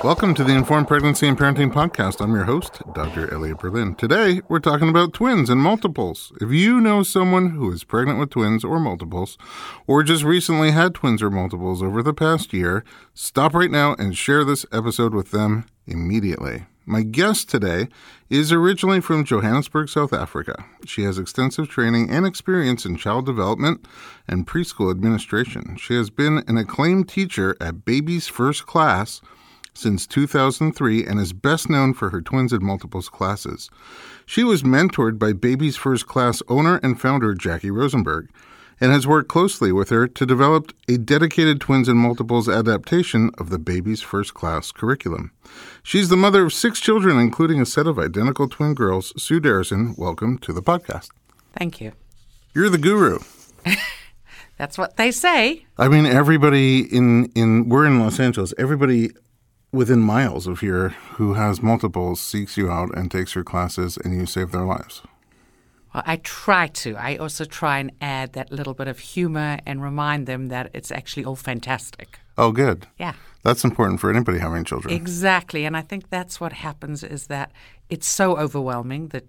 Welcome to the Informed Pregnancy and Parenting Podcast. I'm your host, Dr. Elliot Berlin. Today, we're talking about twins and multiples. If you know someone who is pregnant with twins or multiples, or just recently had twins or multiples over the past year, stop right now and share this episode with them immediately. My guest today is originally from Johannesburg, South Africa. She has extensive training and experience in child development and preschool administration. She has been an acclaimed teacher at Baby's First Class since 2003 and is best known for her twins and multiples classes. She was mentored by Baby's First Class owner and founder Jackie Rosenberg and has worked closely with her to develop a dedicated twins and multiples adaptation of the Baby's First Class curriculum. She's the mother of 6 children, including a set of identical twin girls. Sue Darrison, welcome to the podcast. Thank you. You're the guru. That's what they say. I mean, everybody we're in Los Angeles. Everybody within miles of here who has multiples seeks you out and takes your classes, and you save their lives. Well, I try to. I also try and add that little bit of humor and remind them that it's actually all fantastic. Oh, good. Yeah. That's important for anybody having children. Exactly. And I think that's what happens is that it's so overwhelming, the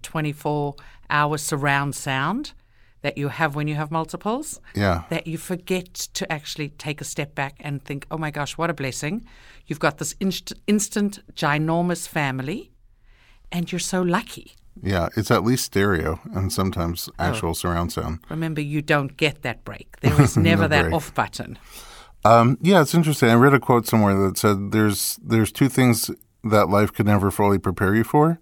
24-hour surround sound that you have when you have multiples, that you forget to actually take a step back and think, oh my gosh, what a blessing. You've got this instant, ginormous family, and you're so lucky. Yeah, it's at least stereo and sometimes actual surround sound. Remember, you don't get that break. There is never No that break. off button. Yeah, it's interesting. I read a quote somewhere that said there's 2 things that life could never fully prepare you for,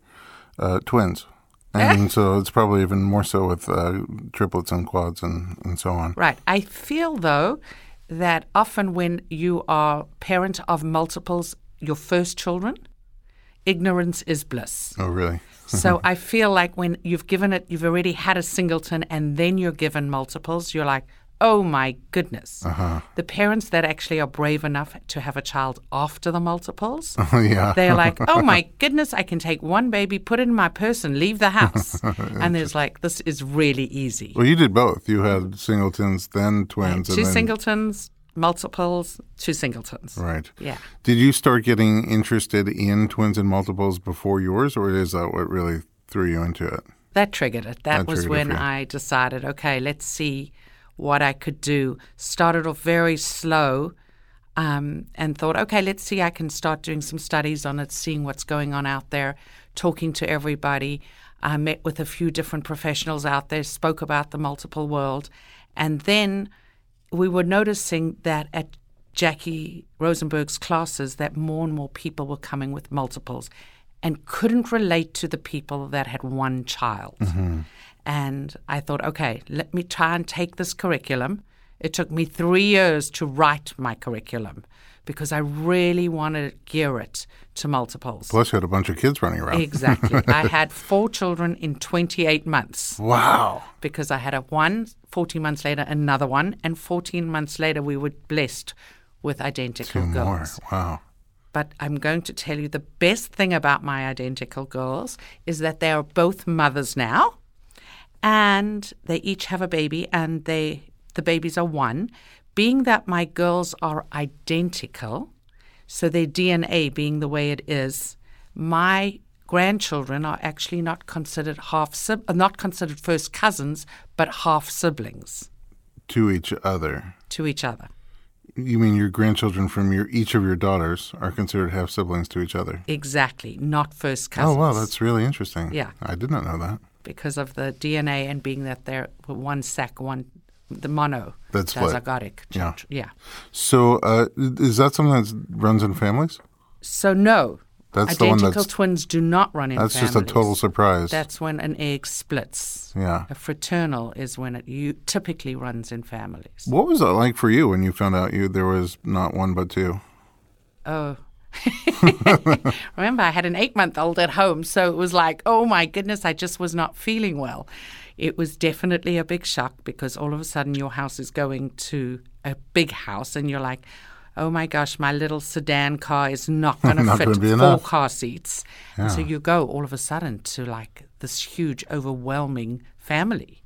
twins. And so it's probably even more so with triplets and quads and so on. Right. I feel, though, that often when you are parent of multiples, your first children, ignorance is bliss. Oh, really? So I feel like when you've already had a singleton and then you're given multiples, you're like, oh my goodness. Uh-huh. The parents that actually are brave enough to have a child after the multiples, Yeah. they're like, oh my goodness, I can take one baby, put it in my purse and leave the house. And there's like, this is really easy. Well, you did both. You had singletons, then twins. Two singletons, multiples, 2 singletons. Right. Yeah. Did you start getting interested in twins and multiples before yours, or is that what really threw you into it? That triggered it. That was triggered it when for you. I decided, okay, let's see what I could do. Started off very slow and thought, okay, let's see, I can start doing some studies on it, seeing what's going on out there, talking to everybody. I met with a few different professionals out there, spoke about the multiple world, and then we were noticing that at Jackie Rosenberg's classes that more and more people were coming with multiples and couldn't relate to the people that had one child. Mm-hmm. And I thought, okay, let me try and take this curriculum. It took me 3 years to write my curriculum because I really wanted to gear it to multiples. Plus, you had a bunch of kids running around. Exactly. I had 4 children in 28 months. Wow. Because I had 14 months later, another one, and 14 months later, we were blessed with identical 2 more. girls. Wow. But I'm going to tell you the best thing about my identical girls is that they are both mothers now, and they each have a baby, and the babies are 1. Being that my girls are identical, so their DNA being the way it is, my grandchildren are actually not considered first cousins, but half siblings To each other. to each other. You mean your grandchildren from each of your daughters are considered half siblings to each other? Exactly, not first cousins. Oh, wow, that's really interesting. Yeah. I did not know that. Because of the DNA and being that they're the mono. That's split. dizygotic. Yeah. So is that something that runs in families? So no, That's the one identical that's twins do not run in That's families. just a total surprise. That's when an egg splits. Yeah. A fraternal is when it typically runs in families. What was that like for you when you found out there was not 1 but 2? Oh. Remember, I had an 8-month-old at home, so it was like, oh my goodness, I just was not feeling well. It was definitely a big shock because all of a sudden your house is going to a big house and you're like, oh my gosh, my little sedan car is not going to fit 4 enough. car seats. Yeah. And so you go all of a sudden to like this huge, overwhelming family.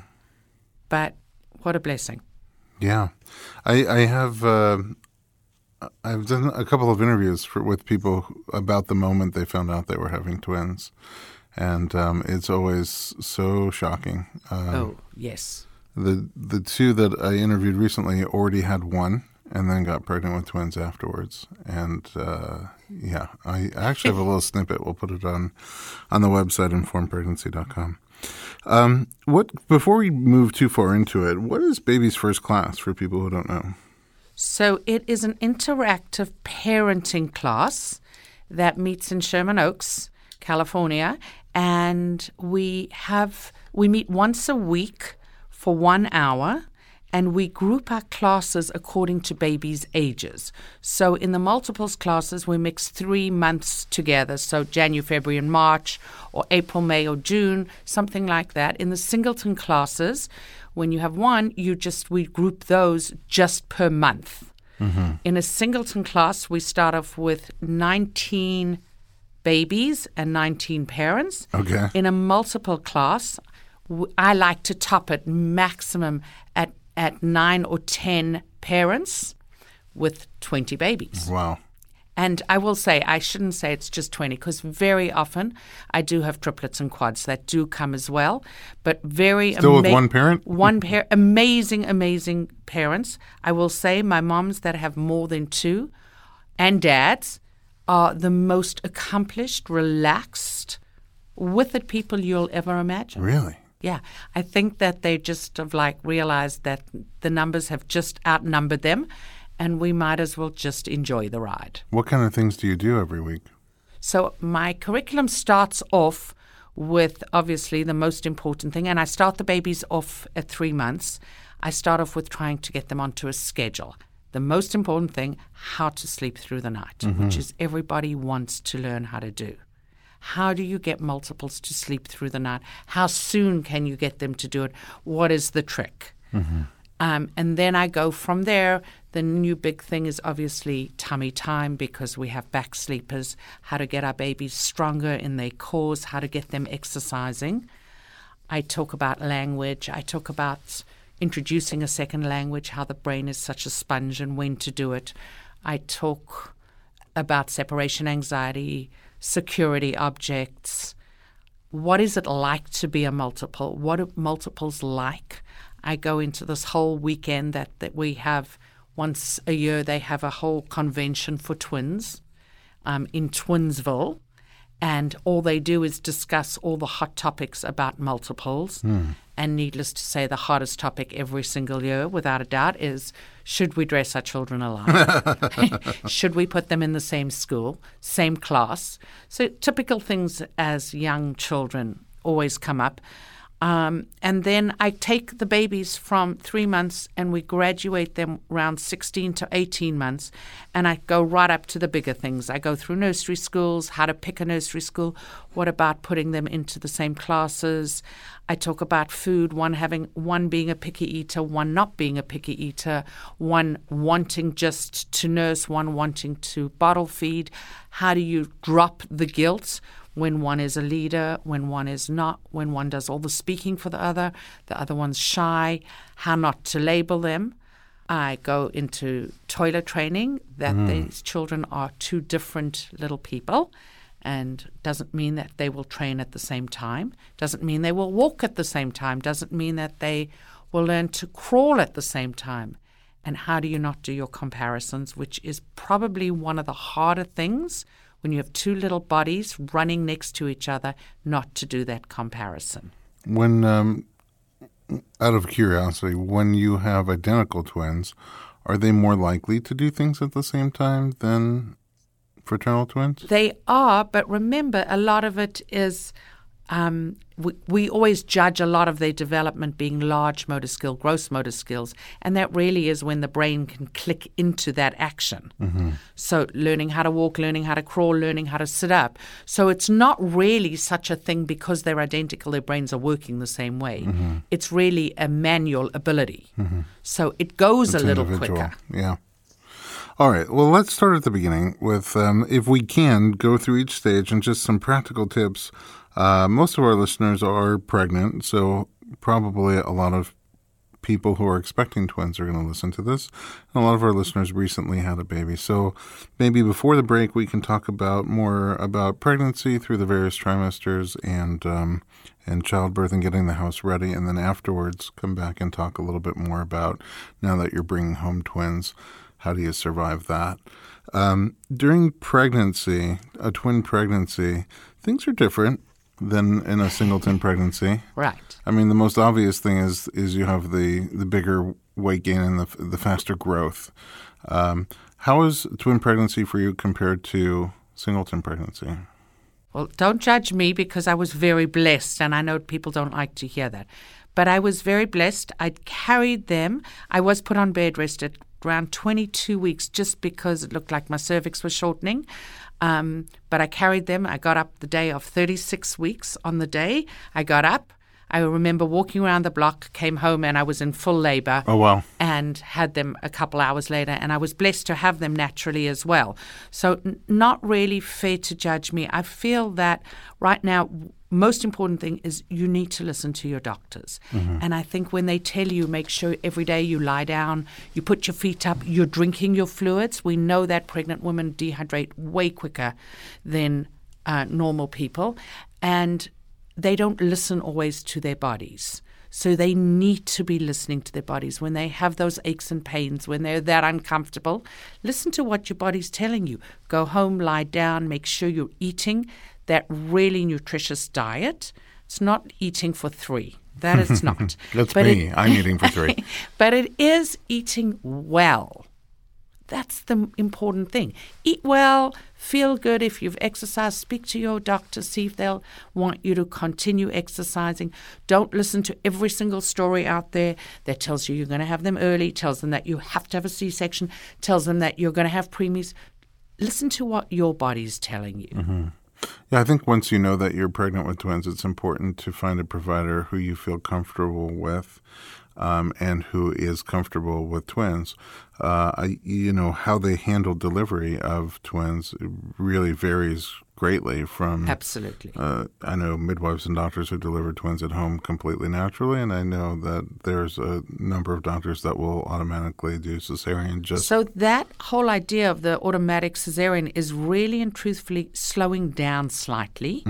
But what a blessing. Yeah. I have I've done a couple of interviews with people about the moment they found out they were having twins, and it's always so shocking. Oh, yes. The two that I interviewed recently already had one, and then got pregnant with twins afterwards. And I actually have a little snippet. We'll put it on the website, informedpregnancy.com. Before we move too far into it, what is Baby's First Class for people who don't know? So it is an interactive parenting class that meets in Sherman Oaks, California, and we meet once a week for 1 hour, and we group our classes according to babies' ages. So in the multiples classes, we mix 3 months together, so January, February, and March, or April, May, or June, something like that. In the singleton classes, when you have one, we group those just per month. Mm-hmm. In a singleton class, we start off with 19 babies and 19 parents. Okay. In a multiple class, I like to top it maximum at 9 or 10 parents with 20 babies. Wow. And I will say, I shouldn't say it's just 20, because very often I do have triplets and quads that do come as well. But Still with one parent? One pair, amazing parents. I will say my moms that have more than 2 and dads are the most accomplished, relaxed, with it people you'll ever imagine. Really? Yeah. I think that they just have realized that the numbers have just outnumbered them, and we might as well just enjoy the ride. What kind of things do you do every week? So my curriculum starts off with obviously the most important thing, and I start the babies off at 3 months. I start off with trying to get them onto a schedule. The most important thing, how to sleep through the night, which is everybody wants to learn how to do. How do you get multiples to sleep through the night? How soon can you get them to do it? What is the trick? Mm-hmm. And then I go from there. The new big thing is obviously tummy time, because we have back sleepers, how to get our babies stronger in their cores, how to get them exercising. I talk about language. I talk about introducing a second language, how the brain is such a sponge and when to do it. I talk about separation anxiety, security objects. What is it like to be a multiple? What are multiples like? I go into this whole weekend that we have once a year. They have a whole convention for twins in Twinsville, and all they do is discuss all the hot topics about multiples. And needless to say, the hottest topic every single year, without a doubt, is should we dress our children alike? Should we put them in the same school, same class? So typical things as young children always come up. And then I take the babies from 3 months and we graduate them around 16 to 18 months. And I go right up to the bigger things. I go through nursery schools, how to pick a nursery school. What about putting them into the same classes? I talk about food, one being a picky eater, one not being a picky eater, one wanting just to nurse, one wanting to bottle feed. How do you drop the guilt when one is a leader, when one is not, when one does all the speaking for the other one's shy, how not to label them. I go into toilet training, that these children are 2 different little people, and doesn't mean that they will train at the same time, doesn't mean they will walk at the same time, doesn't mean that they will learn to crawl at the same time. And how do you not do your comparisons, which is probably one of the harder things when you have 2 little bodies running next to each other, not to do that comparison. When, out of curiosity, when you have identical twins, are they more likely to do things at the same time than fraternal twins? They are, but remember, a lot of it is we always judge a lot of their development being large motor skill, gross motor skills, and that really is when the brain can click into that action. Mm-hmm. So learning how to walk, learning how to crawl, learning how to sit up. So it's not really such a thing because they're identical, their brains are working the same way. Mm-hmm. It's really a manual ability. Mm-hmm. So it goes a little quicker. Yeah. All right. Well, let's start at the beginning with, if we can, go through each stage and just some practical tips. Most of our listeners are pregnant, so probably a lot of people who are expecting twins are going to listen to this. And a lot of our listeners recently had a baby. So maybe before the break, we can talk about more about pregnancy through the various trimesters and childbirth and getting the house ready. And then afterwards, come back and talk a little bit more about, now that you're bringing home twins, how do you survive that? During pregnancy, a twin pregnancy, things are different than in a singleton pregnancy. Right. I mean, the most obvious thing is you have the bigger weight gain and the faster growth. How is twin pregnancy for you compared to singleton pregnancy? Well, don't judge me because I was very blessed, and I know people don't like to hear that. But I was very blessed. I carried them. I was put on bed rest at around 22 weeks just because it looked like my cervix was shortening. But I carried them. I got up the day of 36 weeks on the day. I got up. I remember walking around the block, came home, and I was in full labor. Oh, wow. And had them a couple hours later. And I was blessed to have them naturally as well. So not really fair to judge me. I feel that right now, most important thing is you need to listen to your doctors. Mm-hmm. And I think when they tell you, make sure every day you lie down, you put your feet up, you're drinking your fluids. We know that pregnant women dehydrate way quicker than normal people. And they don't listen always to their bodies. So they need to be listening to their bodies. When they have those aches and pains, when they're that uncomfortable, listen to what your body's telling you. Go home, lie down, make sure you're eating that really nutritious diet. It's not eating for 3. That it's not. That's me. I'm eating for 3. But it is eating well. That's the important thing. Eat well, feel good. If you've exercised, speak to your doctor, see if they'll want you to continue exercising. Don't listen to every single story out there that tells you you're going to have them early, tells them that you have to have a C-section, tells them that you're going to have preemies. Listen to what your body's telling you. Mm-hmm. Yeah, I think once you know that you're pregnant with twins, it's important to find a provider who you feel comfortable with and who is comfortable with twins. How they handle delivery of twins really varies greatly from... Absolutely. I know midwives and doctors who deliver twins at home completely naturally, and I know that there's a number of doctors that will automatically do cesarean just... So that whole idea of the automatic cesarean is really and truthfully slowing down slightly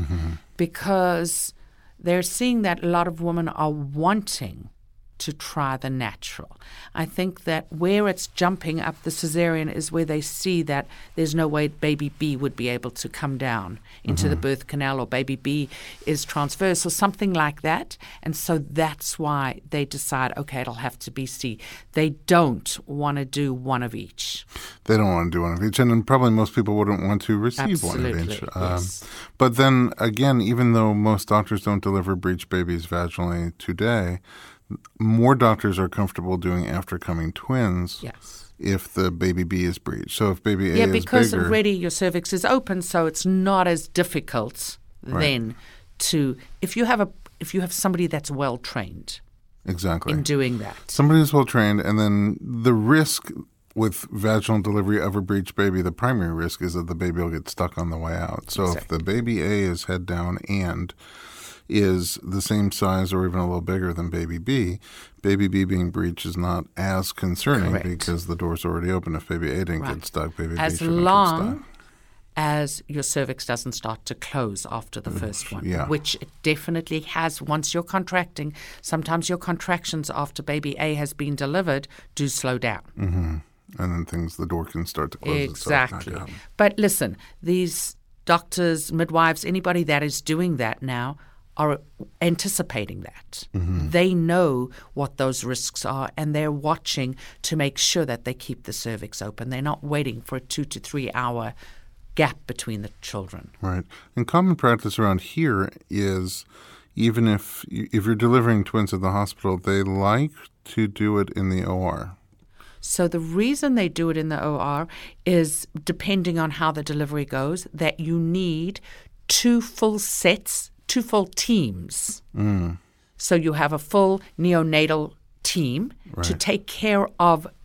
because they're seeing that a lot of women are wanting to try the natural. I think that where it's jumping up the cesarean is where they see that there's no way baby B would be able to come down into the birth canal, or baby B is transverse or something like that. And so that's why they decide, okay, it'll have to be C. They don't want to do one of each. They don't want to do one of each. And probably most people wouldn't want to receive one of each. Yes. But then again, even though most doctors don't deliver breech babies vaginally today, more doctors are comfortable doing after-coming twins if the baby B is breached. So if baby A is bigger... Yeah, because already your cervix is open, so it's not as difficult then to... If you have somebody that's well-trained in doing that. Somebody who's well-trained, and then the risk with vaginal delivery of a breech baby, the primary risk is that the baby will get stuck on the way out. So if the baby A is head down and is the same size or even a little bigger than baby B being breached is not as concerning because the door's already open. If baby A didn't get stuck, baby B shouldn't get stuck. As long as your cervix doesn't start to close after the first one, which it definitely has once you're contracting. Sometimes your contractions after baby A has been delivered do slow down. Mm-hmm. And then the door can start to close. Exactly. But listen, these doctors, midwives, anybody that is doing that now are anticipating that. They know what those risks are, and they're watching to make sure that they keep the cervix open. They're not waiting for a 2 to 3 hour gap between the children. Right. And common practice around here is even if you're delivering twins at the hospital, they like to do it in the OR. So the reason they do it in the OR is, depending on how the delivery goes, that you need 2 full sets, 2 full teams. So you have a full neonatal team to take care of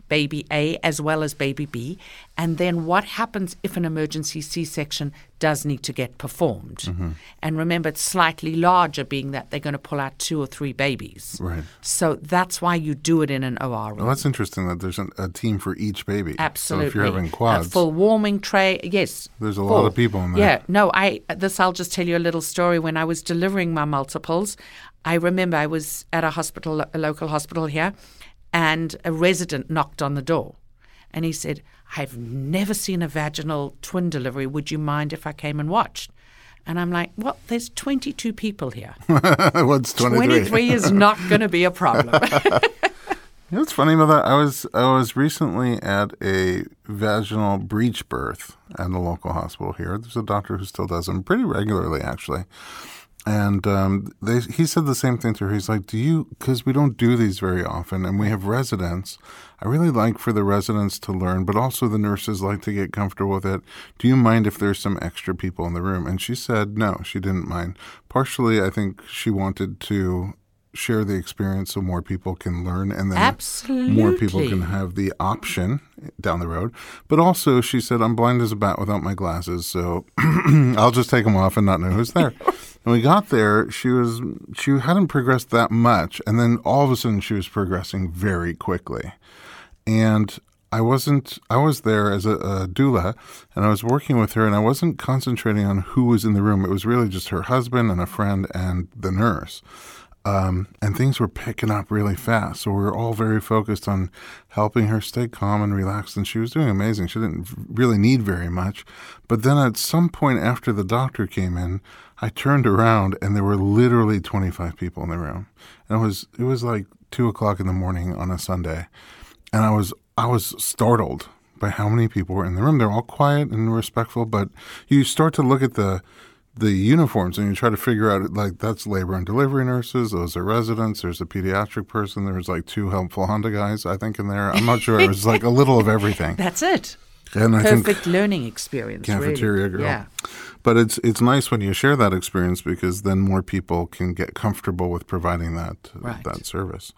baby A as well as baby B, and then what happens if an emergency C-section does need to get performed. Mm-hmm. And remember, it's slightly larger, being that they're going to pull out 2 or 3 babies. Right. So that's why you do it in an OR room. Well, that's interesting that there's a team for each baby. Absolutely. So if you're having quads, a full warming tray, yes. there's a lot of people in there. Yeah, no, I'll just tell you a little story. When I was delivering my multiples, I remember I was at a hospital, a local hospital here, and a resident knocked on the door. And he said, I've never seen a vaginal twin delivery. Would you mind if I came and watched? And I'm like, well, there's 22 people here. What's 23? 23 is not going to be a problem. You know what's funny about that? I was recently at a vaginal breech birth at a local hospital here. There's a doctor who still does them pretty regularly, actually. And he said the same thing to her. He's like, because we don't do these very often, and we have residents. I really like for the residents to learn, but also the nurses like to get comfortable with it. Do you mind if there's some extra people in the room? And she said no, she didn't mind. Partially, I think she wanted to share the experience so more people can learn, and then Absolutely. more people can have the option down the road. But also, she said, I'm blind as a bat without my glasses, so I'll just take them off and not know who's there. When we got there, she hadn't progressed that much, and then all of a sudden she was progressing very quickly. And I was there as a doula, and I was working with her, and I wasn't concentrating on who was in the room. It was really just her husband and a friend and the nurse. And things were picking up really fast. So we were all very focused on helping her stay calm and relaxed. And she was doing amazing. She didn't really need very much. But then at some point after the doctor came in, I turned around and there were literally 25 people in the room. And it was like 2:00 in the morning on a Sunday. And I was startled by how many people were in the room. They're all quiet and respectful, but you start to look at the uniforms and you try to figure out, like, that's labor and delivery nurses, those are residents, there's a pediatric person, there's like 2 helpful Honda guys, I think, in there. I'm not sure. It was like a little of everything. That's it. And I Perfect think learning experience. cafeteria really. girl. Yeah. But it's nice when you share that experience, because then more people can get comfortable with providing that service.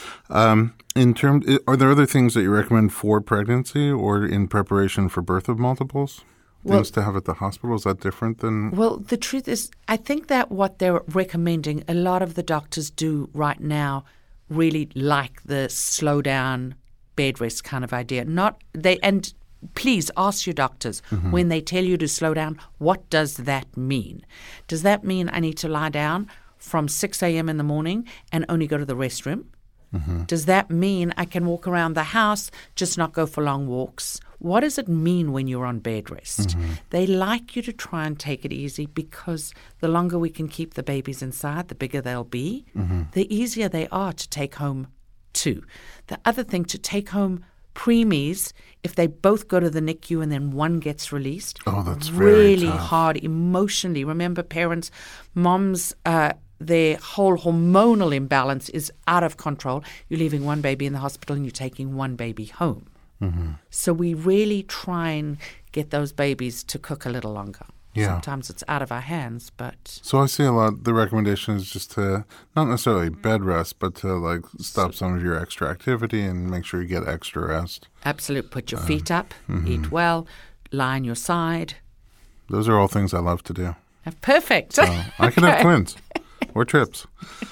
Are there other things that you recommend for pregnancy or in preparation for birth of multiples? Things to have at the hospital? Is that different than? Well, the truth is, I think that what they're recommending, a lot of the doctors do right now really like the slow down bed rest kind of idea. And please ask your doctors when they tell you to slow down, what does that mean? Does that mean I need to lie down from 6 a.m. in the morning and only go to the restroom? Does that mean I can walk around the house, just not go for long walks? What does it mean when you're on bed rest? They like you to try and take it easy, because the longer we can keep the babies inside, the bigger they'll be, the easier they are to take home too. The other thing, to take home preemies, if they both go to the NICU and then one gets released, that's really very tough. hard emotionally. Remember, parents, moms, their whole hormonal imbalance is out of control. You're leaving one baby in the hospital and you're taking one baby home. So we really try and get those babies to cook a little longer. Yeah. Sometimes it's out of our hands, but... So I see a lot, the recommendation is just to, not necessarily bed rest, but to like stop some of your extra activity and make sure you get extra rest. Absolutely. Put your feet up, eat well, lie on your side. Those are all things I love to do. Perfect. So I could have twins or trips.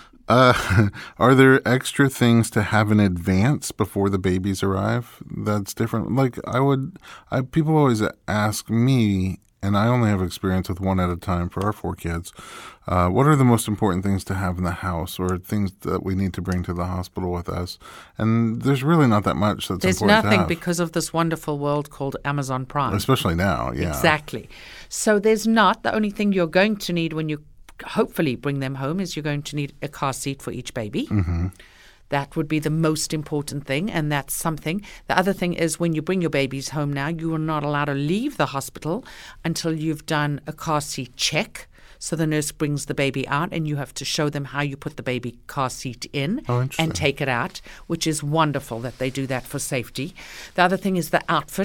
Are there extra things to have in advance before the babies arrive that's different? Like people always ask me, and I only have experience with one at a time for our 4 kids, what are the most important things to have in the house, or things that we need to bring to the hospital with us? And there's really not that much that's There's important to nothing have. because of this wonderful world called Amazon Prime. Especially now, yeah. Exactly. So there's not. The only thing you're going to need when you hopefully bring them home is you're going to need a car seat for each baby. That would be the most important thing, and that's something. The other thing is, when you bring your babies home now, you are not allowed to leave the hospital until you've done a car seat check. So the nurse brings the baby out, and you have to show them how you put the baby car seat in interesting. and take it out, which is wonderful that they do that for safety. The other thing is the outfit.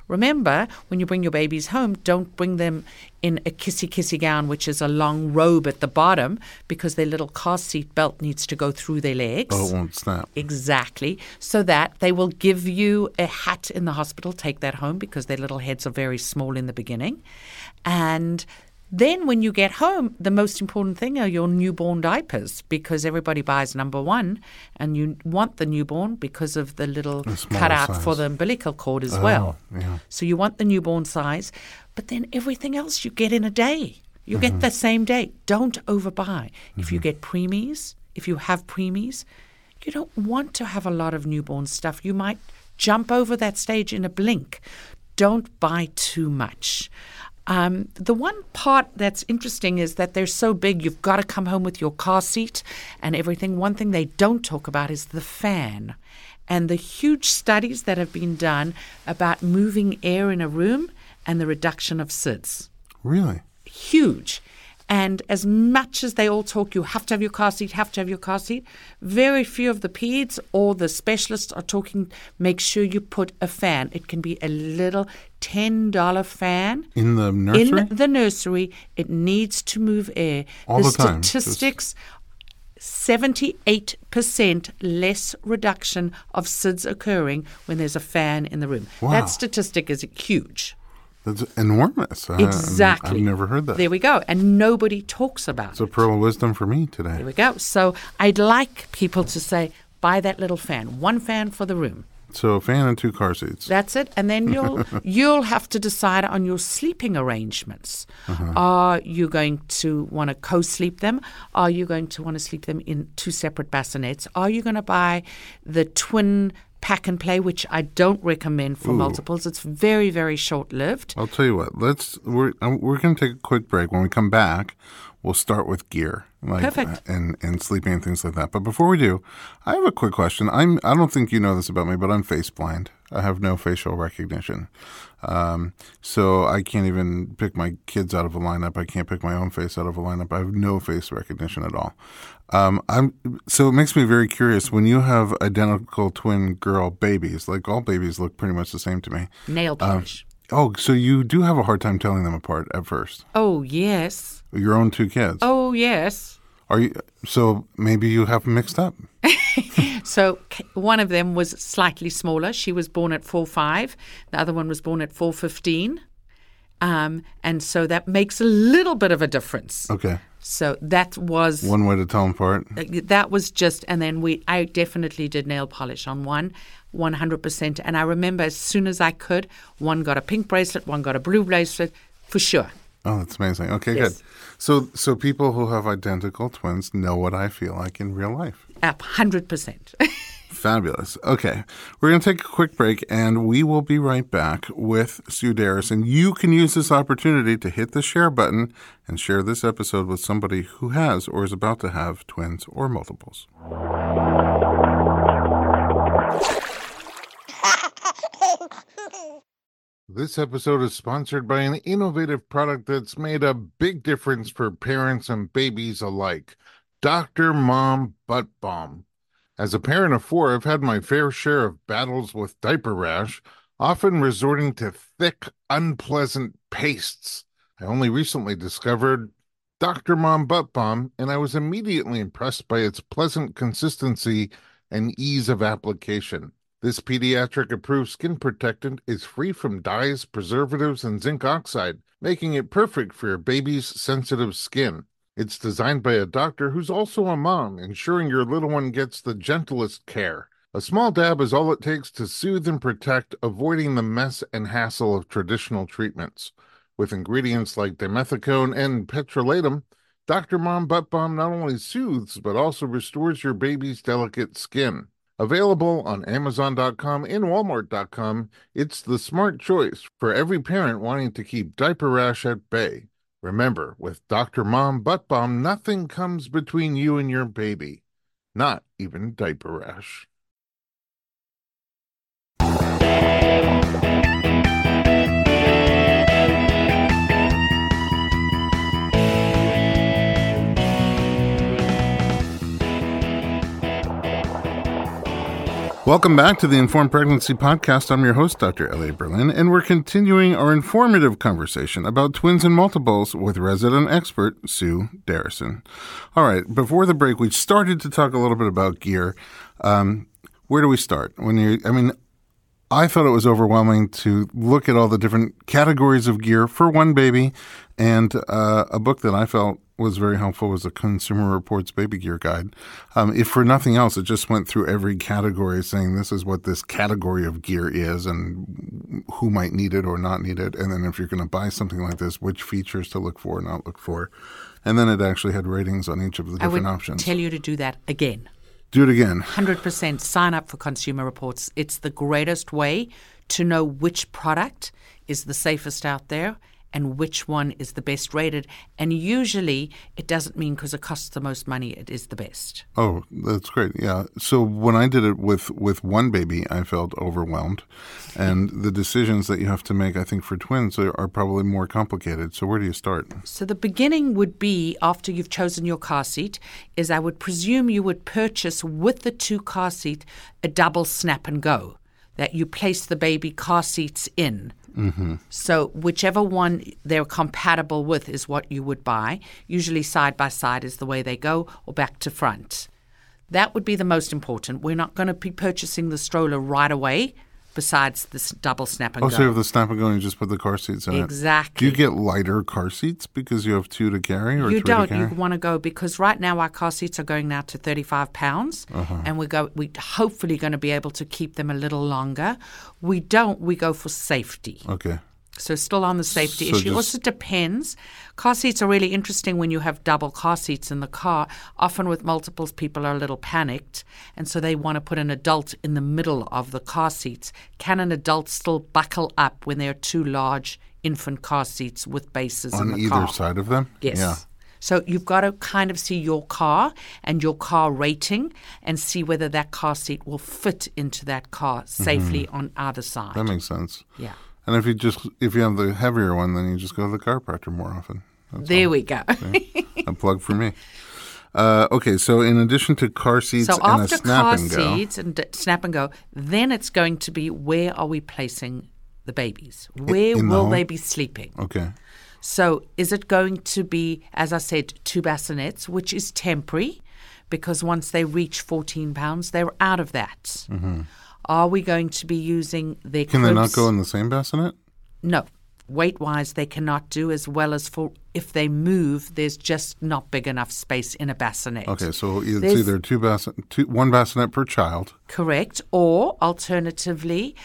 Remember, when you bring your babies home, don't bring them in a kissy gown, which is a long robe at the bottom, because their little car seat belt needs to go through their legs. Oh, it won't snap. Exactly. So that they will give you a hat in the hospital. Take that home because their little heads are very small in the beginning. And then when you get home, the most important thing are your newborn diapers, because everybody buys number one, and you want the newborn because of the little cutout size for the umbilical cord as well. Yeah. So you want the newborn size, but then everything else you get in a day. You get the same day. Don't overbuy. If you get preemies, if you have preemies, you don't want to have a lot of newborn stuff. You might jump over that stage in a blink. Don't buy too much. The one part that's interesting is that they're so big, you've got to come home with your car seat and everything. One thing they don't talk about is the fan. And the huge studies that have been done about moving air in a room and the reduction of SIDS. Really? Huge. And as much as they all talk, you have to have your car seat, very few of the peds or the specialists are talking, make sure you put a fan. It can be a little $10 fan. In the nursery? In the nursery. It needs to move air. All the time. Statistics, 78% less reduction of SIDS occurring when there's a fan in the room. Wow. That statistic is huge. That's enormous. Exactly. I've never heard that. There we go. And nobody talks about It's a pearl of wisdom for me today. There we go. So I'd like people to say, buy that little fan. One fan for the room. So a fan and 2 car seats. That's it. And then you'll have to decide on your sleeping arrangements. Are you going to want to co-sleep them? Are you going to want to sleep them in 2 separate bassinets? Are you going to buy the twin pack and play, which I don't recommend for multiples? It's very, very short-lived. I'll tell you what. We're going to take a quick break. When we come back, we'll start with gear, Perfect. and sleeping and things like that. But before we do, I have a quick question. I don't think you know this about me, but I'm face blind. I have no facial recognition, so I can't even pick my kids out of a lineup. I can't pick my own face out of a lineup. I have no face recognition at all. So it makes me very curious when you have identical twin girl babies. Like all babies look pretty much the same to me. Nail polish. So you do have a hard time telling them apart at first. Oh, yes. Your own 2 kids. Oh, yes. So maybe you have them mixed up. So one of them was slightly smaller. She was born at 4'5". The other one was born at 4'15". And so that makes a little bit of a difference. Okay. So that was one way to tell them apart. That was just, and then I definitely did nail polish on one, 100%. And I remember as soon as I could, one got a pink bracelet, one got a blue bracelet, for sure. Oh, that's amazing. Okay, Yes. good. So people who have identical twins know what I feel like in real life. 100%. Fabulous. Okay, we're going to take a quick break, and we will be right back with Sue Daris. And you can use this opportunity to hit the share button and share this episode with somebody who has or is about to have twins or multiples. This episode is sponsored by an innovative product that's made a big difference for parents and babies alike. Dr. Mom Butt Balm. As a parent of 4, I've had my fair share of battles with diaper rash, often resorting to thick, unpleasant pastes. I only recently discovered Dr. Mom Butt Balm, and I was immediately impressed by its pleasant consistency and ease of application. This pediatric-approved skin protectant is free from dyes, preservatives, and zinc oxide, making it perfect for your baby's sensitive skin. It's designed by a doctor who's also a mom, ensuring your little one gets the gentlest care. A small dab is all it takes to soothe and protect, avoiding the mess and hassle of traditional treatments. With ingredients like dimethicone and petrolatum, Dr. Mom Butt Balm not only soothes, but also restores your baby's delicate skin. Available on Amazon.com and Walmart.com, it's the smart choice for every parent wanting to keep diaper rash at bay. Remember, with Dr. Mom Butt Balm, nothing comes between you and your baby. Not even diaper rash. Welcome back to the Informed Pregnancy Podcast. I'm your host, Dr. Elliot Berlin, and we're continuing our informative conversation about twins and multiples with resident expert Sue Darrison. All right, before the break, we started to talk a little bit about gear. Where do we start? I thought it was overwhelming to look at all the different categories of gear for one baby, and a book that I felt was very helpful was the Consumer Reports Baby Gear Guide. If for nothing else, it just went through every category saying this is what this category of gear is and who might need it or not need it. And then if you're going to buy something like this, which features to look for or not look for. And then it actually had ratings on each of the different options. I would tell you to do that again. Do it again. 100% sign up for Consumer Reports. It's the greatest way to know which product is the safest out there and which one is the best rated. And usually it doesn't mean because it costs the most money, it is the best. Oh, that's great. Yeah. So when I did it with one baby, I felt overwhelmed. And the decisions that you have to make, I think, for twins are probably more complicated. So where do you start? So the beginning would be, after you've chosen your car seat, is I would presume you would purchase with the 2 car seat a double snap and go, that you place the baby car seats in. Mm-hmm. So whichever one they're compatible with is what you would buy. Usually side by side is the way they go, or back to front. That would be the most important. We're not going to be purchasing the stroller right away, besides this double snap and go. Oh, so you have the snap and go and you just put the car seats in it. Exactly. Do you get lighter car seats because you have 2 to carry or 3 You to don't. carry? You want to go because right now our car seats are going now to 35 pounds, and we're hopefully going to be able to keep them a little longer. We don't. We go for safety. Okay. So still on the safety So issue. It also depends. Car seats are really interesting when you have double car seats in the car. Often with multiples, people are a little panicked, and so they want to put an adult in the middle of the car seats. Can an adult still buckle up when there are 2 large infant car seats with bases in the car? On either side of them? Yes. Yeah. So you've got to kind of see your car and your car rating and see whether that car seat will fit into that car safely on either side. That makes sense. Yeah. And if you have the heavier one, then you just go to the chiropractor more often. There we go. A plug for me. Okay, so in addition to car seats and a snap and go. So after car seats and snap and go, then it's going to be where are we placing the babies? Where will they be sleeping? Okay. So is it going to be, as I said, 2 bassinets, which is temporary, because once they reach 14 pounds, they're out of that. Mm-hmm. Are we going to be using their Can cribs? they not go in the same bassinet? No. Weight-wise, they cannot do as well as if they move, there's just not big enough space in a bassinet. Okay, so it's either one bassinet per child. Correct. Or, alternatively,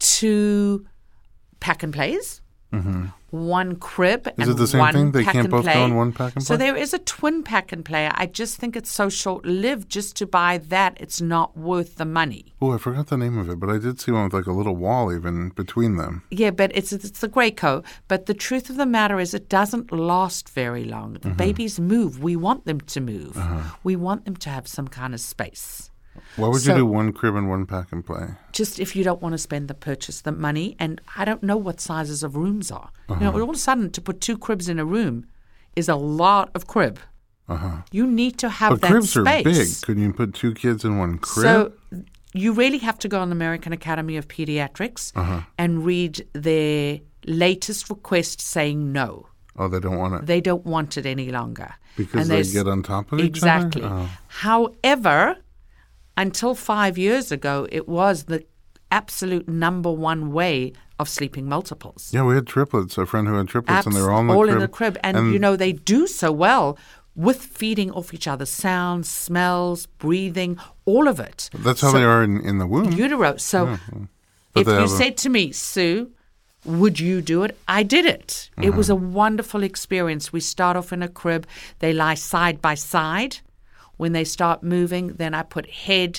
2 pack and plays. Mm-hmm. 1 crib and 1 pack and play. Is it the same thing? They can't both go in 1 pack and play? So there is a twin pack and play. I just think it's so short-lived just to buy that. It's not worth the money. Oh, I forgot the name of it, but I did see one with like a little wall even between them. Yeah, but it's the Graco. But the truth of the matter is it doesn't last very long. The babies move. We want them to move. We want them to have some kind of space. Why would you do 1 crib and 1 pack and play? Just if you don't want to spend the money, and I don't know what sizes of rooms are. You know, all of a sudden to put 2 cribs in a room is a lot of crib. You need to have that cribs space. Are big. Could you put 2 kids in 1 crib? So you really have to go on the American Academy of Pediatrics and read their latest request saying no. Oh, they don't want it. They don't want it any longer. Because they get on top of each other? Exactly. However, until 5 years ago, it was the absolute number 1 way of sleeping multiples. Yeah, we had triplets, a friend who had triplets, and they were all in the crib. And, you know, they do so well with feeding off each other, sounds, smells, breathing, all of it. That's how they are in the womb. Utero. So if you said to me, Sue, would you do it? I did it. It was a wonderful experience. We start off in a crib. They lie side by side. When they start moving, then I put head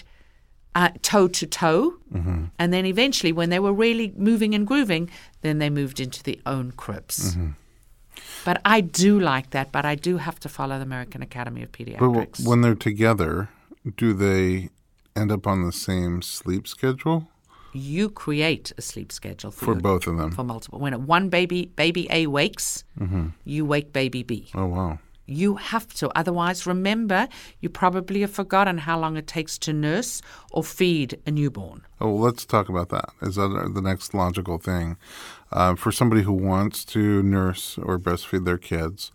toe to toe. And then eventually, when they were really moving and grooving, then they moved into their own cribs. But I do like that, but I do have to follow the American Academy of Pediatrics. But when they're together, do they end up on the same sleep schedule? You create a sleep schedule for both of them. For multiple. When one baby A wakes, you wake baby B. Oh, wow. You have to. Otherwise, remember, you probably have forgotten how long it takes to nurse or feed a newborn. Oh, well, let's talk about that. Is that the next logical thing? For somebody who wants to nurse or breastfeed their kids,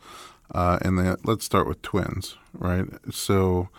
let's start with twins, right? So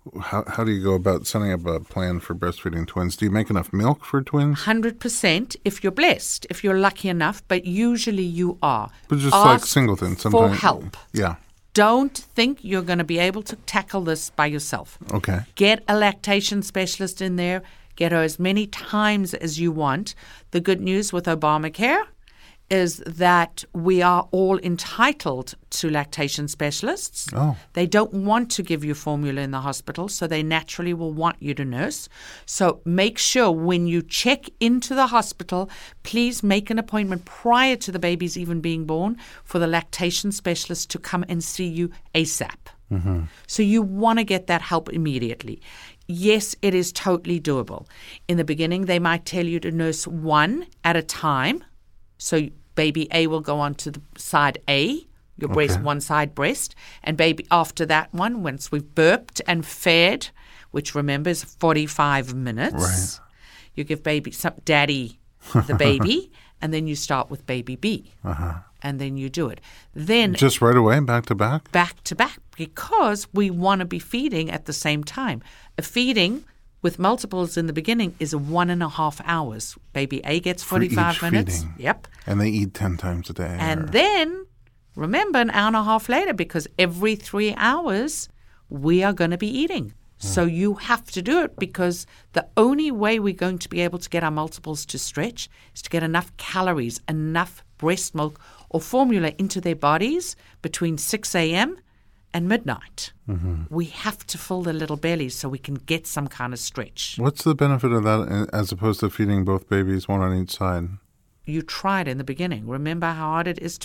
how do you go about setting up a plan for breastfeeding twins? Do you make enough milk for twins? 100% if you're blessed, if you're lucky enough, but usually you are. But just Ask like singleton, sometimes. for help. Yeah. Don't think you're going to be able to tackle this by yourself. Okay. Get a lactation specialist in there. Get her as many times as you want. The good news with Obamacare is that we are all entitled to lactation specialists. Oh. They don't want to give you formula in the hospital, so they naturally will want you to nurse. So make sure when you check into the hospital, please make an appointment prior to the baby's even being born for the lactation specialist to come and see you ASAP. Mm-hmm. So you want to get that help immediately. Yes, it is totally doable. In the beginning, they might tell you to nurse one at a time. So baby A will go on to the side A, your breast, one side breast, and baby after that one, once we've burped and fed, which remember is 45 minutes, right. You give daddy the baby, and then you start with baby B, and then you do it. Then just right away, back to back? Back to back, because we want to be feeding at the same time. A feeding with multiples in the beginning is 1.5 hours. Baby A gets 45 minutes. Feeding. Yep. And they eat 10 times a day. And then, remember, an hour and a half later, because every 3 hours we are going to be eating. So you have to do it, because the only way we're going to be able to get our multiples to stretch is to get enough calories, enough breast milk or formula into their bodies between 6 a.m. and midnight. Mm-hmm. We have to fill their little bellies so we can get some kind of stretch. What's the benefit of that as opposed to feeding both babies, one on each side? You tried in the beginning. Remember how hard it is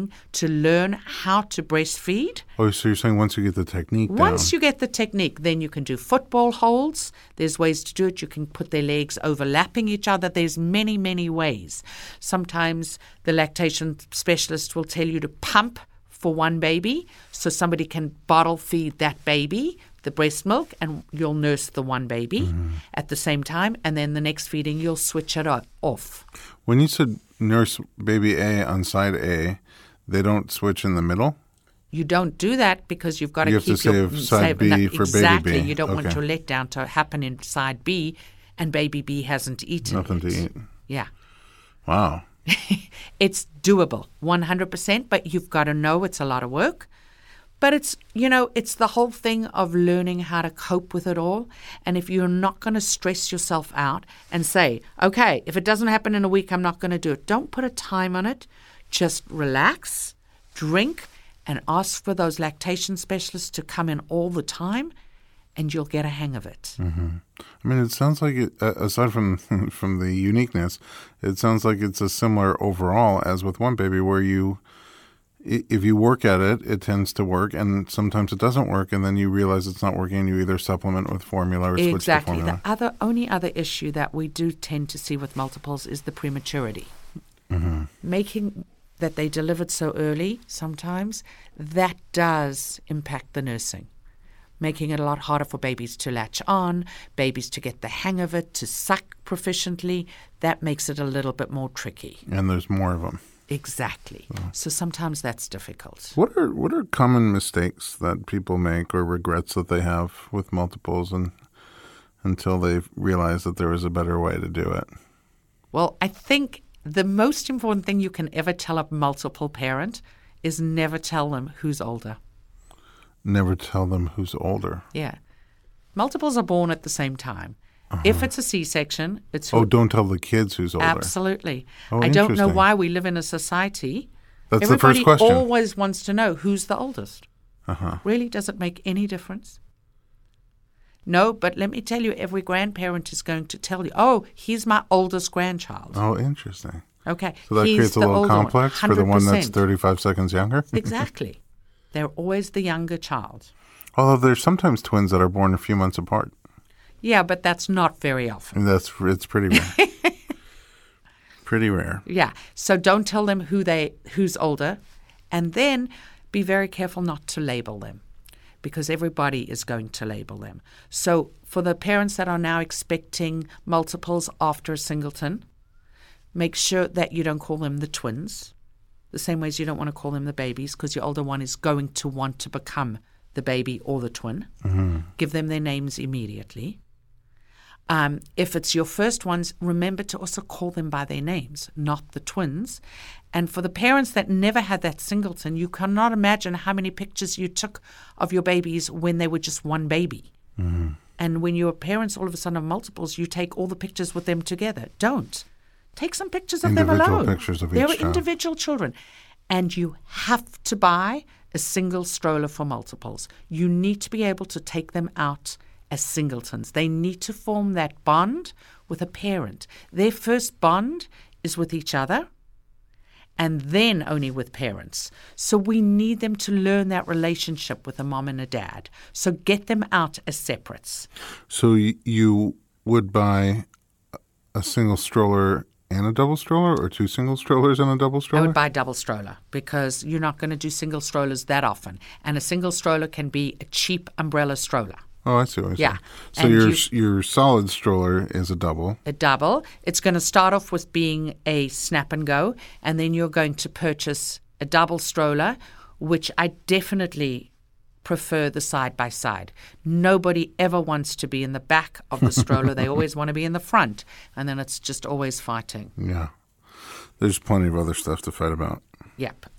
to learn how to breastfeed? Oh, so you're saying once you get the technique down. Once you get the technique, then you can do football holds. There's ways to do it. You can put their legs overlapping each other. There's many, many ways. Sometimes the lactation specialist will tell you to pump for one baby, so somebody can bottle feed that baby the breast milk, and you'll nurse the one baby at the same time, and then the next feeding you'll switch it off. When you said nurse baby A on side A, they don't switch in the middle? You don't do that because you've got to keep save side B for exactly. baby B. You don't want your letdown to happen in side B, and baby B hasn't eaten Nothing to eat. Yeah. Wow. It's doable, 100%, but you've got to know it's a lot of work. But it's the whole thing of learning how to cope with it all. And if you're not going to stress yourself out and say, okay, if it doesn't happen in a week, I'm not going to do it. Don't put a time on it. Just relax, drink, and ask for those lactation specialists to come in all the time, and you'll get a hang of it. Mm-hmm. I mean, it sounds like, aside from the uniqueness, it sounds like it's a similar overall as with one baby where if you work at it, it tends to work, and sometimes it doesn't work, and then you realize it's not working, and you either supplement with formula or switch to formula. Exactly. The only other issue that we do tend to see with multiples is the prematurity. Mm-hmm. Making that they delivered so early sometimes, that does impact the nursing. Making it a lot harder for babies to latch on, babies to get the hang of it, to suck proficiently. That makes it a little bit more tricky. And there's more of them. Exactly. So sometimes that's difficult. What are common mistakes that people make or regrets that they have with multiples until they realize that there is a better way to do it? Well, I think the most important thing you can ever tell a multiple parent is never tell them who's older. Never tell them who's older. Yeah. Multiples are born at the same time. Uh-huh. If it's a C-section, it's... don't tell the kids who's older. Absolutely. Oh, I don't know why we live in a society. That's the first question. Everybody always wants to know who's the oldest. Uh-huh. Really, does it make any difference? No, but let me tell you, every grandparent is going to tell you, oh, he's my oldest grandchild. Oh, interesting. Okay. So that creates a little complex for the one that's 35 seconds younger? Exactly. They're always the younger child. Although there's sometimes twins that are born a few months apart. Yeah, but that's not very often. It's pretty rare. Pretty rare. Yeah. So don't tell them who's older. And then be very careful not to label them, because everybody is going to label them. So for the parents that are now expecting multiples after a singleton, make sure that you don't call them the twins, the same way as you don't want to call them the babies, because your older one is going to want to become the baby or the twin. Mm-hmm. Give them their names immediately. If it's your first ones, remember to also call them by their names, not the twins. And for the parents that never had that singleton, you cannot imagine how many pictures you took of your babies when they were just one baby. Mm-hmm. And when your parents all of a sudden have multiples, you take all the pictures with them together. Don't. Take some pictures of them alone. Pictures of each They're child. individual children. And you have to buy a single stroller for multiples. You need to be able to take them out as singletons. They need to form that bond with a parent. Their first bond is with each other, and then only with parents. So we need them to learn that relationship with a mom and a dad. So get them out as separates. So you would buy a single stroller and a double stroller, or two single strollers and a double stroller? I would buy a double stroller, because you're not going to do single strollers that often. And a single stroller can be a cheap umbrella stroller. Oh, I see what you're Yeah. saying. So your solid stroller is a double. A double. It's going to start off with being a snap and go, and then you're going to purchase a double stroller, which I definitely prefer the side-by-side. Nobody ever wants to be in the back of the stroller. They always want to be in the front, and then it's just always fighting. Yeah. There's plenty of other stuff to fight about. Yep.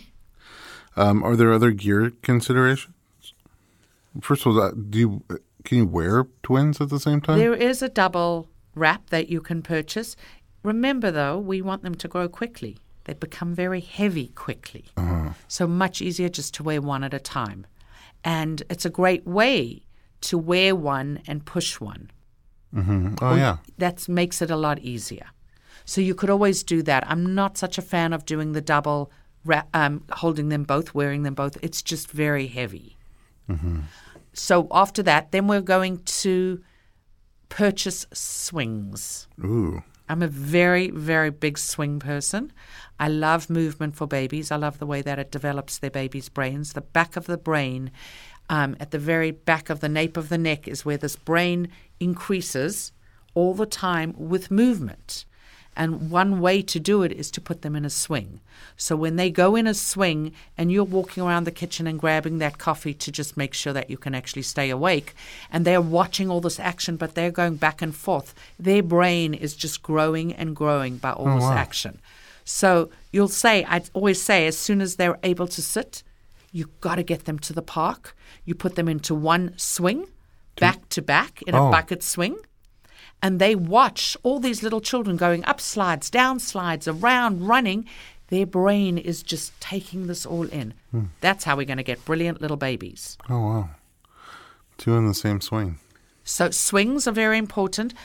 Are there other gear considerations? First of all, can you wear twins at the same time? There is a double wrap that you can purchase. Remember, though, we want them to grow quickly. They become very heavy quickly. Uh-huh. So much easier just to wear one at a time. And it's a great way to wear one and push one. Mm-hmm. Oh, yeah. That makes it a lot easier. So you could always do that. I'm not such a fan of doing the double, holding them both, wearing them both. It's just very heavy. Mm-hmm. So after that, then we're going to purchase swings. Ooh. I'm a very, very big swing person. I love movement for babies. I love the way that it develops their babies' brains. The back of the brain, at the very back of the nape of the neck, is where this brain increases all the time with movement. And one way to do it is to put them in a swing. So when they go in a swing and you're walking around the kitchen and grabbing that coffee to just make sure that you can actually stay awake, and they're watching all this action, but they're going back and forth, their brain is just growing and growing by all this action. So I always say, as soon as they're able to sit, you've got to get them to the park. You put them into one swing, back to back in a bucket swing. And they watch all these little children going up slides, down slides, around, running. Their brain is just taking this all in. That's how we're going to get brilliant little babies. Oh, wow. Two in the same swing. So swings are very important.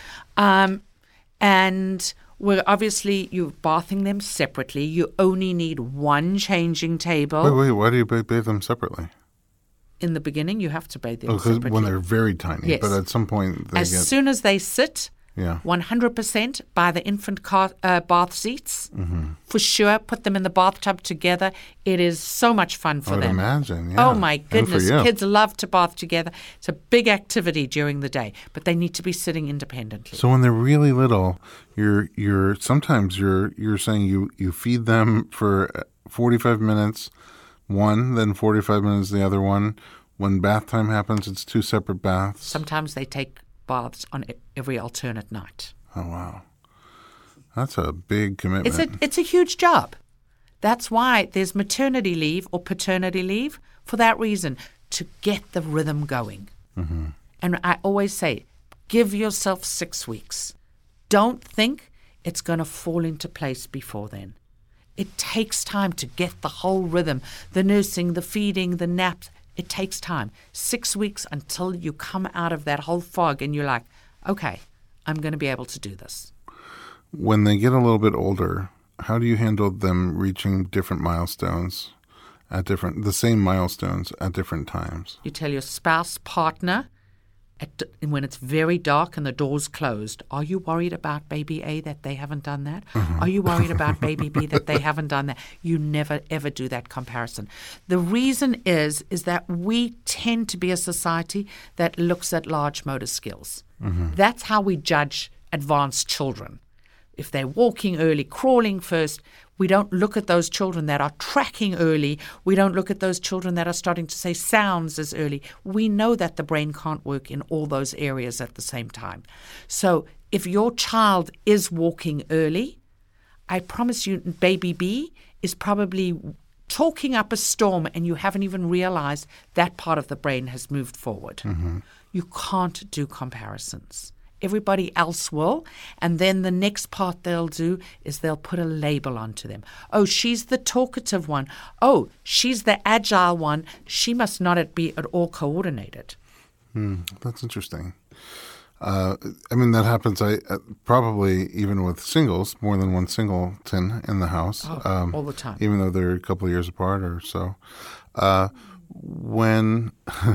And you're bathing them separately. You only need one changing table. Wait. Why do you bathe them separately? In the beginning, you have to bathe them because separately. when they're very tiny. Yes. But at some point, as soon as they sit, Yeah. 100% by the infant bath seats. Mm-hmm. For sure, put them in the bathtub together. It is so much fun for I would them. imagine, yeah. Oh, my goodness. And for you. Kids love to bath together. It's a big activity during the day, but they need to be sitting independently. So when they're really little, you're sometimes you're saying you feed them for 45 minutes one, then 45 minutes the other one. When bath time happens, it's two separate baths. Sometimes they take baths on every alternate night. Oh, wow. That's a big commitment. It's a huge job. That's why there's maternity leave or paternity leave for that reason, to get the rhythm going. Mm-hmm. And I always say, give yourself 6 weeks. Don't think it's going to fall into place before then. It takes time to get the whole rhythm, the nursing, the feeding, the naps. It takes time. 6 weeks until you come out of that whole fog and you're like, okay, I'm going to be able to do this. When they get a little bit older, how do you handle them reaching different milestones the same milestones at different times? You tell your spouse, partner, when it's very dark and the door's closed, are you worried about baby A that they haven't done that? Are you worried about baby B that they haven't done that? You never, ever do that comparison. The reason is that we tend to be a society that looks at large motor skills. That's how we judge advanced children. If they're walking early, crawling first, we don't look at those children that are tracking early. We don't look at those children that are starting to say sounds as early. We know that the brain can't work in all those areas at the same time. So if your child is walking early, I promise you baby B is probably talking up a storm and you haven't even realized that part of the brain has moved forward. You can't do comparisons. Everybody else will. And then the next part they'll do is they'll put a label onto them. Oh, she's the talkative one. Oh, she's the agile one. She must not be at all coordinated. That's interesting. I mean, that happens probably even with singles, more than one singleton in the house. All the time. Even though they're a couple of years apart or so. When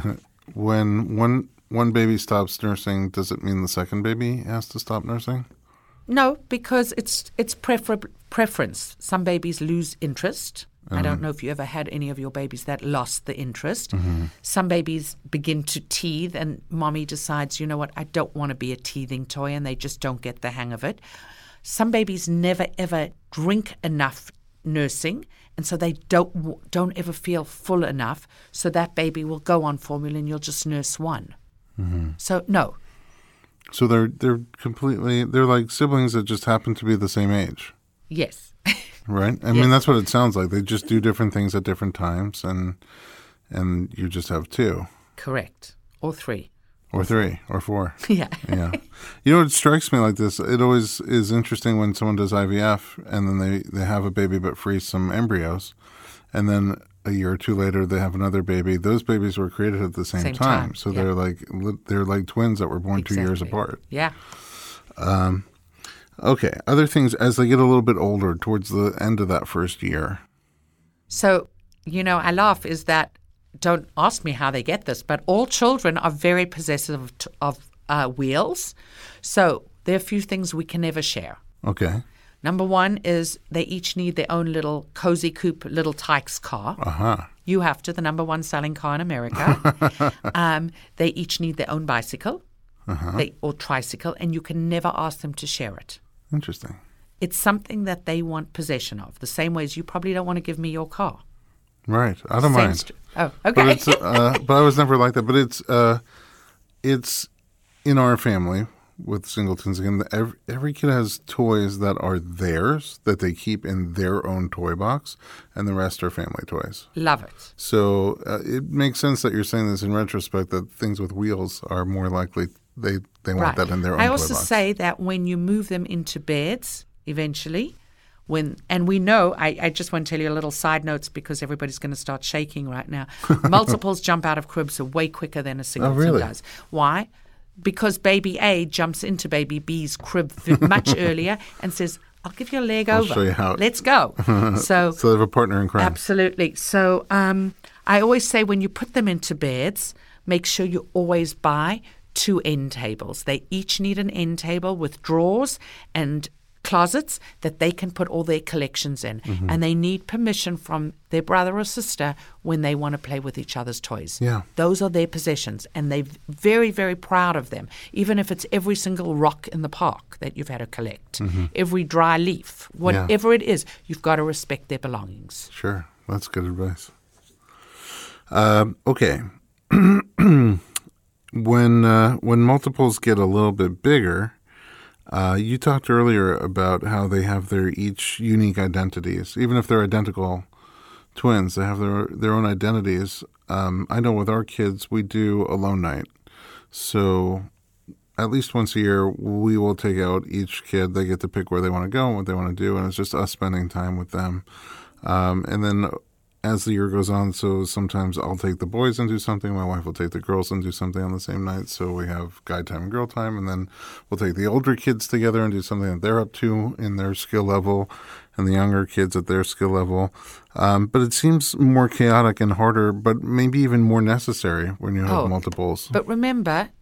one baby stops nursing, does it mean the second baby has to stop nursing? No, because it's preference. Some babies lose interest. I don't know if you ever had any of your babies that lost the interest. Some babies begin to teeth and mommy decides, you know what, I don't want to be a teething toy, and they just don't get the hang of it. Some babies never ever drink enough nursing, and so they don't ever feel full enough, so that baby will go on formula and you'll just nurse one. So no. So they're like siblings that just happen to be the same age. Yes. Right? I mean, that's what it sounds like. They just do different things at different times, and you just have two. Correct. Or three. Or three. Or four. Yeah. Yeah. You know, it strikes me like this. It always is interesting when someone does IVF, and then they have a baby but freeze some embryos, and then a year or two later they have another baby. Those babies were created at the same time. So they're like twins that were born 2 years apart. Yeah. Okay. Other things as they get a little bit older towards the end of that first year. So, you know, I laugh is that, don't ask me how they get this, but all children are very possessive of wheels. So there are a few things we can never share. Okay. Number one is they each need their own little cozy coupe, little Tykes car. You have to, the number one selling car in America. They each need their own bicycle or tricycle, and you can never ask them to share it. Interesting. It's something that they want possession of, the same way as you probably don't want to give me your car. Right. I don't mind. Oh, okay. But I was never like that. But it's in our family with singletons again. Every kid has toys that are theirs that they keep in their own toy box, and the rest are family toys. Love it. So it makes sense that you're saying this in retrospect, that things with wheels are more likely they want that in their own toy box. I also say that when you move them into beds eventually. And we know, I just want to tell you a little side notes because everybody's going to start shaking right now. Multiples jump out of cribs way quicker than a singleton does. Why? Because baby A jumps into baby B's crib much earlier and says, I'll give you a leg over. I'll show you how. Let's go. So they have a partner in crime. Absolutely. So I always say when you put them into beds, make sure you always buy 2 end tables. They each need an end table with drawers and closets that they can put all their collections in. And they need permission from their brother or sister when they want to play with each other's toys. Yeah. Those are their possessions, and they're very, very proud of them, even if it's every single rock in the park that you've had to collect, every dry leaf, whatever it is, you've got to respect their belongings. Sure. That's good advice. Okay. When multiples get a little bit bigger, you talked earlier about how they have their each unique identities. Even if they're identical twins, they have their own identities. I know with our kids, we do alone night. So at least once a year, we will take out each kid. They get to pick where they want to go and what they want to do, and it's just us spending time with them. And then as the year goes on, so sometimes I'll take the boys and do something. My wife will take the girls and do something on the same night. So we have guy time and girl time. And then we'll take the older kids together and do something that they're up to in their skill level and the younger kids at their skill level. But it seems more chaotic and harder, but maybe even more necessary when you have multiples. But remember,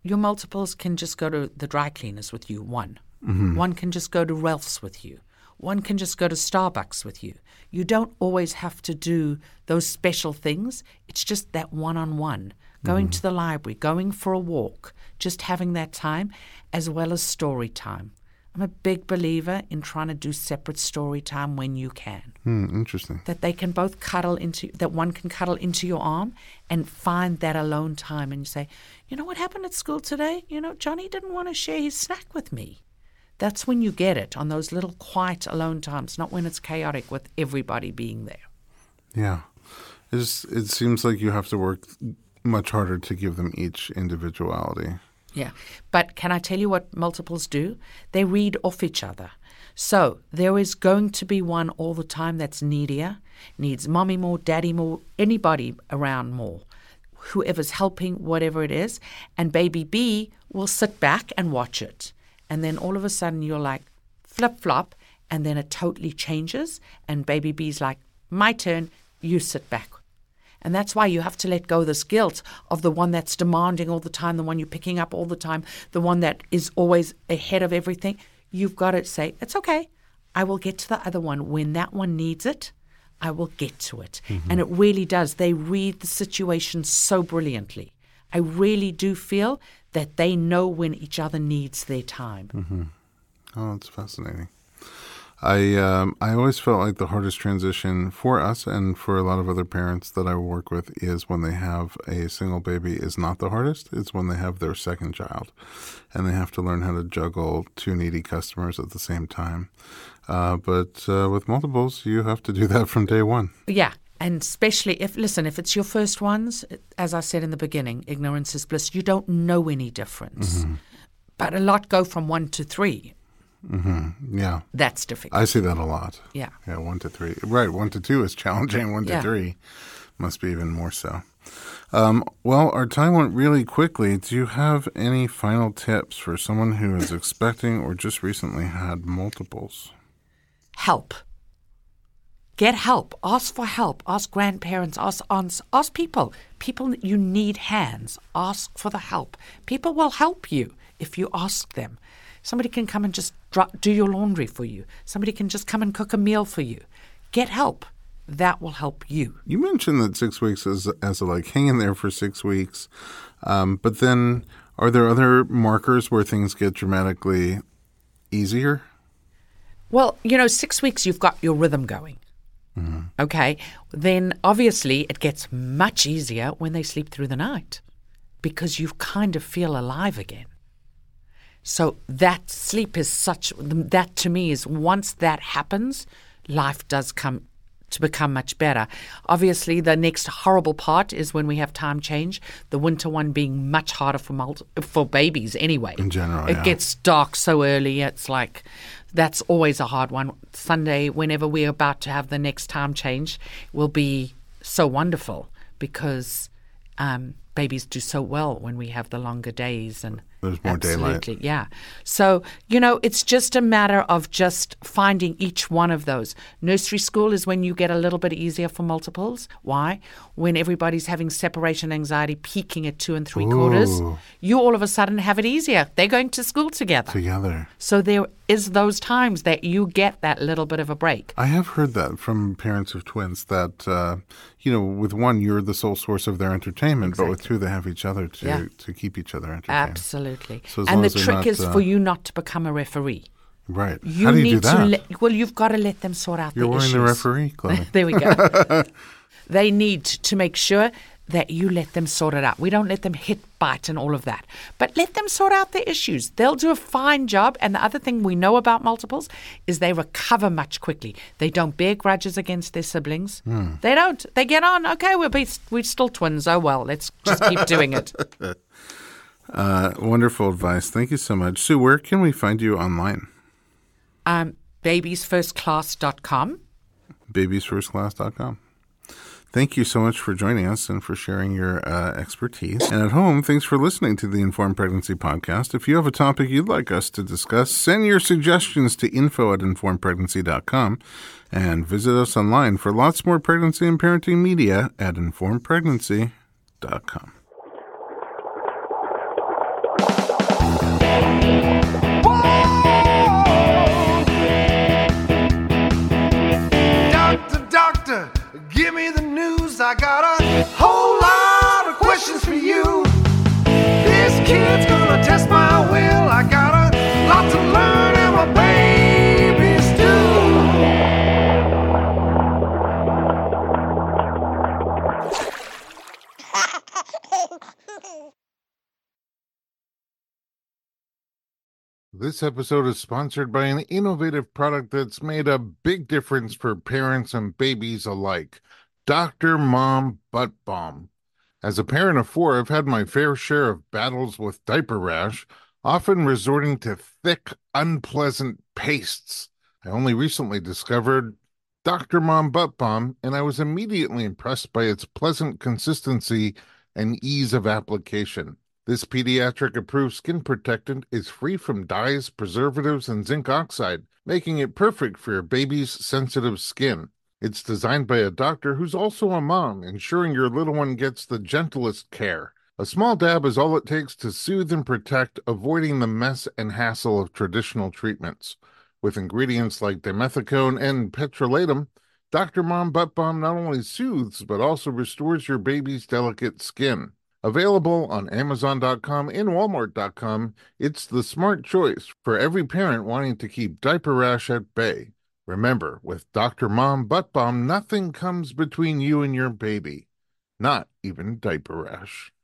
your multiples can just go to the dry cleaners with you, one. One can just go to Ralph's with you. One can just go to Starbucks with you. You don't always have to do those special things. It's just that one-on-one, going to the library, going for a walk, just having that time, as well as story time. I'm a big believer in trying to do separate story time when you can. Interesting. That they can both that one can cuddle into your arm and find that alone time. And you say, you know what happened at school today? Johnny didn't want to share his snack with me. That's when you get it, on those little quiet alone times, not when it's chaotic with everybody being there. Yeah. It seems like you have to work much harder to give them each individuality. Yeah. But can I tell you what multiples do? They read off each other. So there is going to be one all the time that's needier, needs mommy more, daddy more, anybody around more, whoever's helping, whatever it is. And baby B will sit back and watch it. And then all of a sudden you're like, flip-flop, and then it totally changes. And baby B's like, my turn, you sit back. And that's why you have to let go of this guilt of the one that's demanding all the time, the one you're picking up all the time, the one that is always ahead of everything. You've got to say, it's okay. I will get to the other one. When that one needs it, I will get to it. And it really does. They read the situation so brilliantly. I really do feel that they know when each other needs their time. Oh, that's fascinating. I always felt like the hardest transition for us and for a lot of other parents that I work with is when they have a single baby is not the hardest. It's when they have their second child and they have to learn how to juggle two needy customers at the same time. But with multiples, you have to do that from day one. Yeah. And especially if it's your first ones, as I said in the beginning, ignorance is bliss. You don't know any difference. But a lot go from 1 to 3. Yeah. That's difficult. I see that a lot. Yeah. Yeah, 1 to 3. Right, 1 to 2 is challenging. 1 to Yeah. 3 must be even more so. Well, our time went really quickly. Do you have any final tips for someone who is expecting or just recently had multiples? Help. Get help. Ask for help. Ask grandparents. Ask aunts. Ask people. People, you need hands. Ask for the help. People will help you if you ask them. Somebody can come and just do your laundry for you. Somebody can just come and cook a meal for you. Get help. That will help you. You mentioned that 6 weeks is as like hang in there for 6 weeks. But then are there other markers where things get dramatically easier? Well, 6 weeks, you've got your rhythm going. Okay, then obviously it gets much easier when they sleep through the night because you kind of feel alive again. So that sleep is that to me is once that happens, life does come to become much better. Obviously, the next horrible part is when we have time change, the winter one being much harder for babies anyway. In general, It gets dark so early, it's like that's always a hard one. Sunday, whenever we're about to have the next time change, will be so wonderful because babies do so well when we have the longer days and there's more absolutely, daylight. yeah. So, it's just a matter of just finding each one of those. Nursery school is when you get a little bit easier for multiples. Why? When everybody's having separation anxiety peaking at 2 3/4, Ooh. you all of a sudden have it easier. They're going to school together. So there is those times that you get that little bit of a break. I have heard that from parents of twins that, with one, you're the sole source of their entertainment, but with two, they have each other to keep each other entertained. Absolutely. So as and long the as they're trick not, is for you not to become a referee. Right. You How do you need do that? you've got to let them sort out You're the issues. wearing the referee, Chloe. There we go. They need to make sure that you let them sort it out. We don't let them hit, bite, and all of that. But let them sort out their issues. They'll do a fine job. And the other thing we know about multiples is they recover much quickly. They don't bear grudges against their siblings. They don't. They get on. Okay, we're still twins. Oh, well, let's just keep doing it. Wonderful advice. Thank you so much. Sue, where can we find you online? Babiesfirstclass.com. Babiesfirstclass.com. Thank you so much for joining us and for sharing your expertise. And at home, thanks for listening to the Informed Pregnancy Podcast. If you have a topic you'd like us to discuss, send your suggestions to info@informedpregnancy.com and visit us online for lots more pregnancy and parenting media at informedpregnancy.com. I got a whole lot of questions for you. This kid's gonna test my will. I got a lot to learn, and my babies do. This episode is sponsored by an innovative product that's made a big difference for parents and babies alike. Dr. Mom Butt Balm. As a parent of 4, I've had my fair share of battles with diaper rash, often resorting to thick, unpleasant pastes. I only recently discovered Dr. Mom Butt Balm, and I was immediately impressed by its pleasant consistency and ease of application. This pediatric-approved skin protectant is free from dyes, preservatives, and zinc oxide, making it perfect for your baby's sensitive skin. It's designed by a doctor who's also a mom, ensuring your little one gets the gentlest care. A small dab is all it takes to soothe and protect, avoiding the mess and hassle of traditional treatments. With ingredients like dimethicone and petrolatum, Dr. Mom Butt Balm not only soothes, but also restores your baby's delicate skin. Available on Amazon.com and Walmart.com, it's the smart choice for every parent wanting to keep diaper rash at bay. Remember, with Dr. Mom Butt Balm, nothing comes between you and your baby, not even diaper rash.